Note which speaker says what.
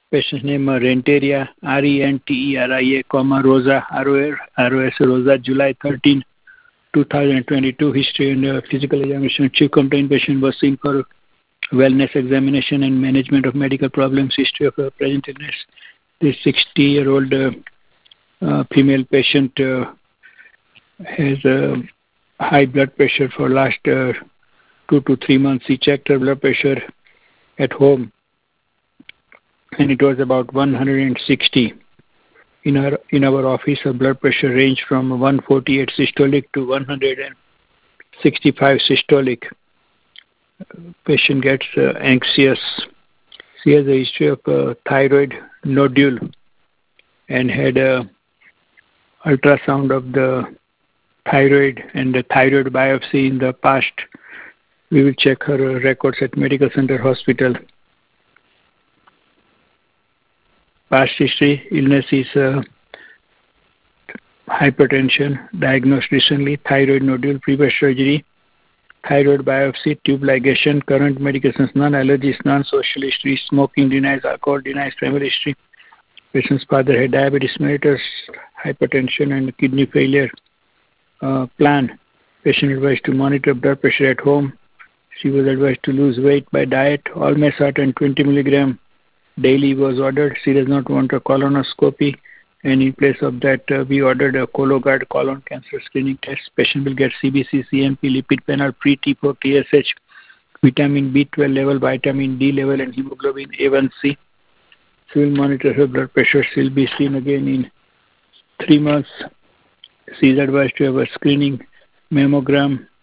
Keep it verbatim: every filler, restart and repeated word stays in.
Speaker 1: Patient's name uh, Renteria, R E N T E R I A, comma, Rosa, R O S, Rosa, July thirteenth, two thousand twenty-two. History and uh, physical examination. Chief complaint patient was seen for wellness examination and management of medical problems. History of uh, present illness. This sixty-year-old uh, uh, female patient uh, has uh, high blood pressure for last uh, two to three months. He checked her blood pressure at home, and it was about one hundred sixty. In our in our office, her blood pressure ranged from one forty-eight systolic to one hundred sixty-five systolic. Patient gets uh, anxious. She has a history of uh, thyroid nodule and had a ultrasound of the thyroid and the thyroid biopsy in the past. We will check her uh, records at Medical Center Hospital. Past history, illness is uh, hypertension, diagnosed recently, thyroid nodule, previous surgery, thyroid biopsy, tube ligation, current medications, non-allergies, non-social history, smoking, denies alcohol, denies family history. Patient's father had diabetes mellitus, hypertension, and kidney failure. Uh, plan. Patient advised to monitor blood pressure at home. She was advised to lose weight by diet. Olmesartan twenty milligram daily was ordered. She does not want a colonoscopy, and in place of that, uh, we ordered a Cologuard colon cancer screening test. Patient will get C B C, C M P, lipid panel, pre-T four, T S H, vitamin B twelve level, vitamin D level, and hemoglobin A one C. She will monitor her blood pressure. She will be seen again in three months. She is advised to have a screening mammogram